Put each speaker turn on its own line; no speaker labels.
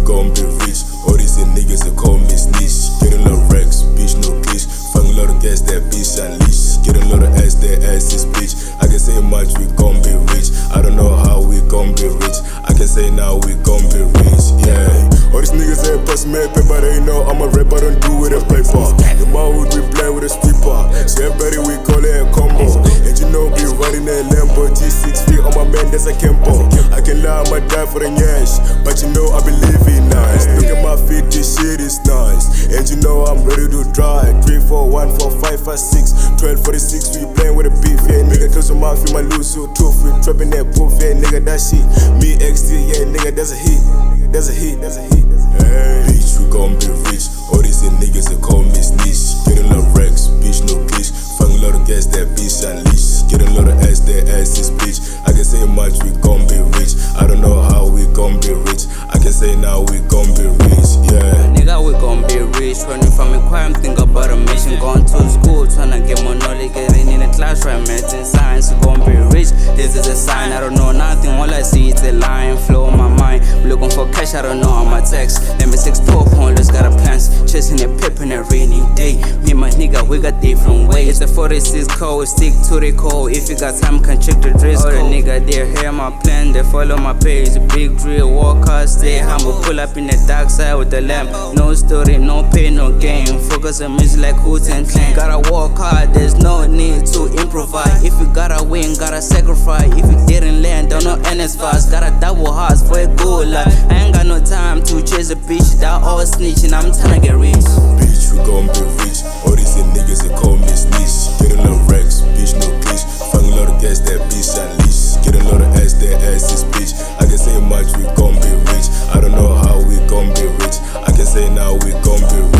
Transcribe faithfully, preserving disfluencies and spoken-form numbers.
gon' be rich. All these niggas that call me snitch. Getting a lot of racks, bitch, no glitch. Fucking a lot of gas, that bitch unleash. Getting a lot of ass, that ass is bitch. I can say much, we gon' be rich. I don't know how we gon' be rich. I can say now we gon' be rich, yeah. All these niggas ain't bust me paper, they know I'm a rapper, don't do with a paper. The would we play with a stripper. So everybody we call it a combo. And you know we running a Lambo G six feet on my man, that's a Kempo. I can lie, I'ma die for the cash, but you know I believe in nice. Look at my feet, this shit is nice. And you know I'm ready to drive. three, four, one, four, five, five, six, twelve, forty-six, we playing with a beef, yeah. Nigga close your mouth, you might lose your tooth. We trapping that poof, yeah, nigga, that shit. Me X D, yeah, nigga, that's a hit. That's a hit, that's a hit. Hey, bitch, we gon' be rich. All these niggas that call me snitch. Getting a lot of racks, bitch, no glitch. Fucking a lot of gas, that bitch unleash. Getting a lot of ass, that ass is bitch. I can say much, we gon' be rich. I don't know how we gon' be rich. I can say now we gon' be rich, yeah.
Nigga, we gon' be rich. Running from a crime, think about a mission. Going to school, tryna get more knowledge. Getting in the class, right, medicine, science, we gon' be rich. This is a sign, I don't know nothing. All I see is a line, flow in my mind. Looking for cash, I don't know on my text. Let me six poor homeless, got a plans. Chasing a pip in a rainy day. Me and my nigga, we got different ways. It's the forty-six code, stick to the code. If you got time, can check the dress code. All the nigga, they hear my plan, they follow my page. Big drill, walk hard, stay humble. Pull up in the dark side with the lamp. No story, no pain, no gain. Focus on music like Hoots and Clan. Gotta work hard, there's no need to improvise. If you gotta win, gotta sacrifice. If you didn't land, don't know N S fast. Gotta double hearts for a good life. I ain't got no time to chase a bitch. That all snitching, I'm tryna get rich.
Bitch, we gon' be rich. All these niggas that call me snitch. Getting a lot of racks, bitch, no glitch. Fucking a lot of gas, that bitch unleash. Getting a lot of ass, that ass is bitch. I can say much, we gon' be rich. I don't know how we gon' be rich. I can say now we gon' be rich.